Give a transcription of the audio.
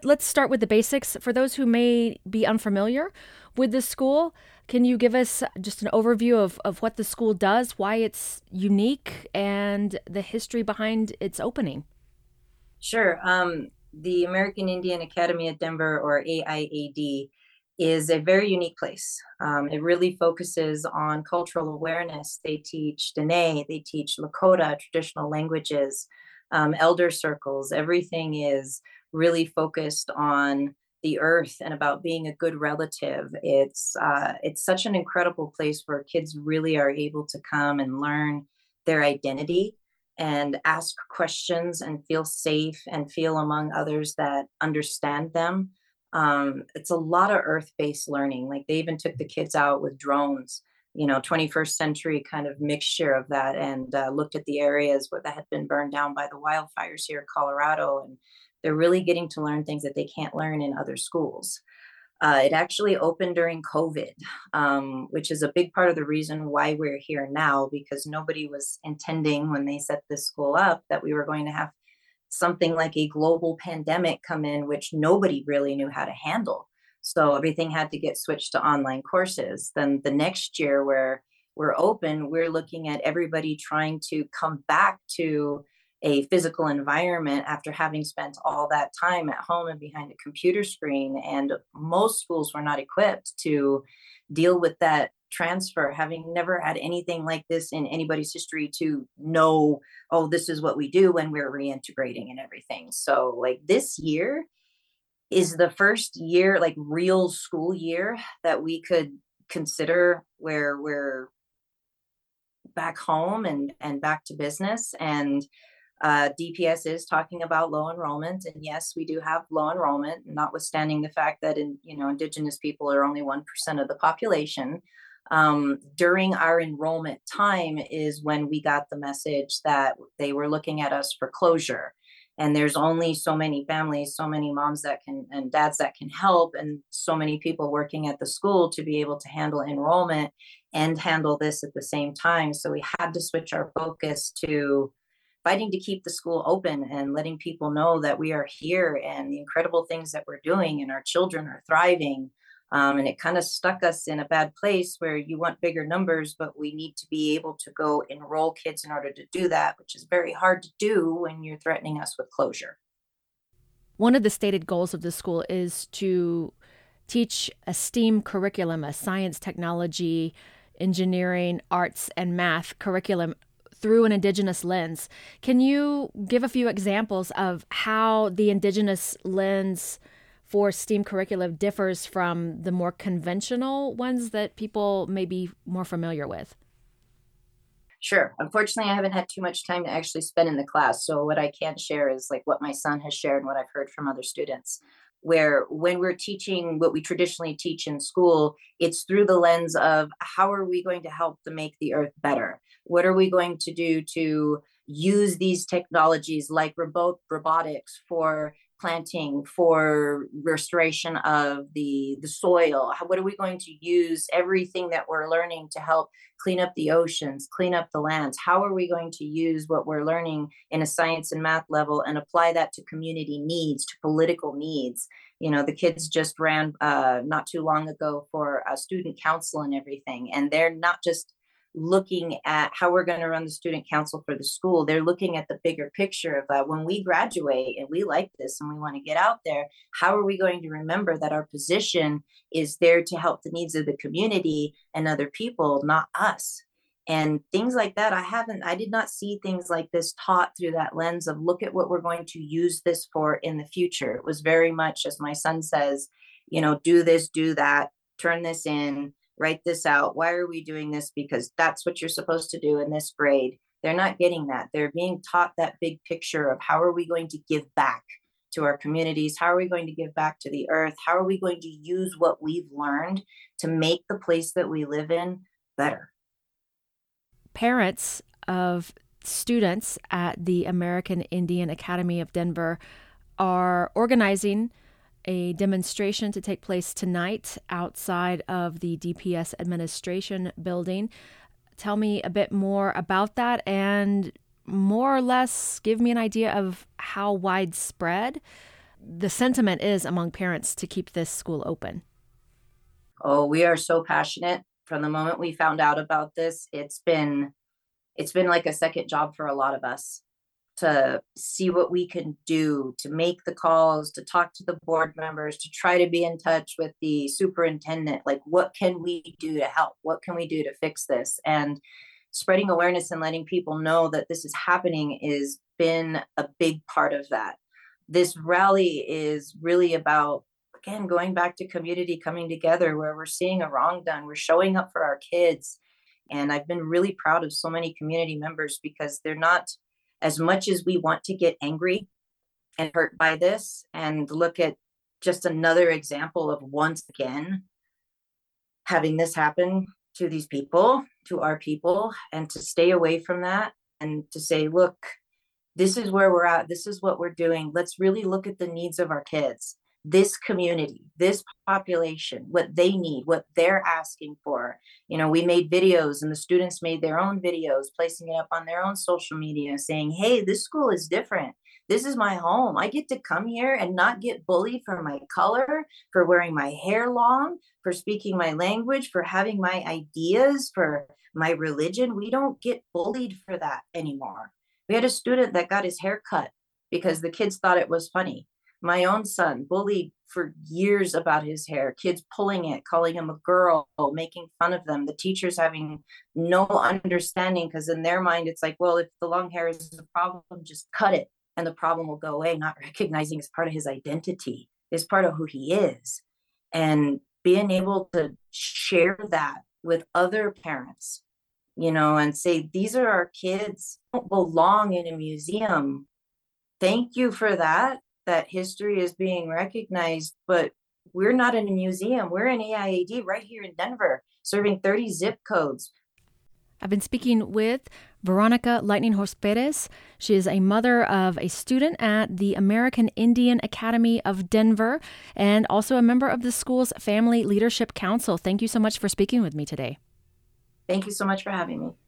let's start with the basics. For those who may be unfamiliar with the school, can you give us just an overview of what the school does, why it's unique, and the history behind its opening? Sure. The American Indian Academy at Denver, or AIAD, is a very unique place. It really focuses on cultural awareness. They teach Dene, they teach Lakota, traditional languages, elder circles. Everything is really focused on the earth and about being a good relative. It's such an incredible place where kids really are able to come and learn their identity and ask questions and feel safe and feel among others that understand them. It's a lot of earth-based learning. Like they even took the kids out with drones, 21st century kind of mixture of that, and looked at the areas where that had been burned down by the wildfires here in Colorado. And they're really getting to learn things that they can't learn in other schools. It actually opened during COVID, which is a big part of the reason why we're here now, because nobody was intending when they set this school up that we were going to have something like a global pandemic come in, which nobody really knew how to handle. So everything had to get switched to online courses. Then the next year, where we're open, we're looking at everybody trying to come back to a physical environment after having spent all that time at home and behind a computer screen. And most schools were not equipped to deal with that transfer, having never had anything like this in anybody's history to know, oh, this is what we do when we're reintegrating and everything. So, like, this year is the first year, like, real school year that we could consider where we're back home and back to business. And DPS is talking about low enrollment, and yes, we do have low enrollment, notwithstanding the fact that Indigenous people are only 1% of the population. During our enrollment time is when we got the message that they were looking at us for closure. And there's only so many families, so many moms that can and dads that can help, and so many people working at the school to be able to handle enrollment and handle this at the same time. So we had to switch our focus to fighting to keep the school open and letting people know that we are here and the incredible things that we're doing and our children are thriving. And it kind of stuck us in a bad place where you want bigger numbers, but we need to be able to go enroll kids in order to do that, which is very hard to do when you're threatening us with closure. One of the stated goals of the school is to teach a STEAM curriculum, a science, technology, engineering, arts, and math curriculum through an Indigenous lens. Can you give a few examples of how the Indigenous lens for STEAM curriculum differs from the more conventional ones that people may be more familiar with? Sure. Unfortunately, I haven't had too much time to actually spend in the class. So what I can share is like what my son has shared and what I've heard from other students. Where when we're teaching what we traditionally teach in school, it's through the lens of how are we going to help to make the earth better? What are we going to do to use these technologies like robotics for planting, for restoration of the soil? What are we going to use everything that we're learning to help clean up the oceans, clean up the lands? How are we going to use what we're learning in a science and math level and apply that to community needs, to political needs? The kids just ran not too long ago for a student council and everything. And they're not just looking at how we're going to run the student council for the school. They're looking at the bigger picture of when we graduate and we like this and we want to get out there, how are we going to remember that our position is there to help the needs of the community and other people, not us? And things like that, I did not see things like this taught through that lens of look at what we're going to use this for in the future. It was very much, as my son says, do this, do that, turn this in, write this out. Why are we doing this? Because that's what you're supposed to do in this grade. They're not getting that. They're being taught that big picture of how are we going to give back to our communities? How are we going to give back to the earth? How are we going to use what we've learned to make the place that we live in better? Parents of students at the American Indian Academy of Denver are organizing a demonstration to take place tonight outside of the DPS administration building. Tell me a bit more about that and more or less give me an idea of how widespread the sentiment is among parents to keep this school open? Oh, we are so passionate. From the moment we found out about this, it's been like a second job for a lot of us to see what we can do, to make the calls, to talk to the board members, to try to be in touch with the superintendent. Like, what can we do to help? What can we do to fix this? And spreading awareness and letting people know that this is happening has been a big part of that. This rally is really about, again, going back to community coming together where we're seeing a wrong done, we're showing up for our kids. And I've been really proud of so many community members because they're not, as much as we want to get angry and hurt by this and look at just another example of once again having this happen to these people, to our people, and to stay away from that and to say, look, this is where we're at. This is what we're doing. Let's really look at the needs of our kids, this community, this population, what they need, what they're asking for. You know, we made videos and the students made their own videos, placing it up on their own social media saying, hey, this school is different. This is my home. I get to come here and not get bullied for my color, for wearing my hair long, for speaking my language, for having my ideas, for my religion. We don't get bullied for that anymore. We had a student that got his hair cut because the kids thought it was funny. My own son bullied for years about his hair, kids pulling it, calling him a girl, making fun of them, the teachers having no understanding because in their mind, it's like, well, if the long hair is a problem, just cut it and the problem will go away, not recognizing it's part of his identity, it's part of who he is. And being able to share that with other parents, you know, and say, these are our kids, don't belong in a museum. Thank you for that history is being recognized, but we're not in a museum. We're in AIAD right here in Denver, serving 30 zip codes. I've been speaking with Veronica Lightning Horse Perez. She is a mother of a student at the American Indian Academy of Denver and also a member of the school's Family Leadership Council. Thank you so much for speaking with me today. Thank you so much for having me.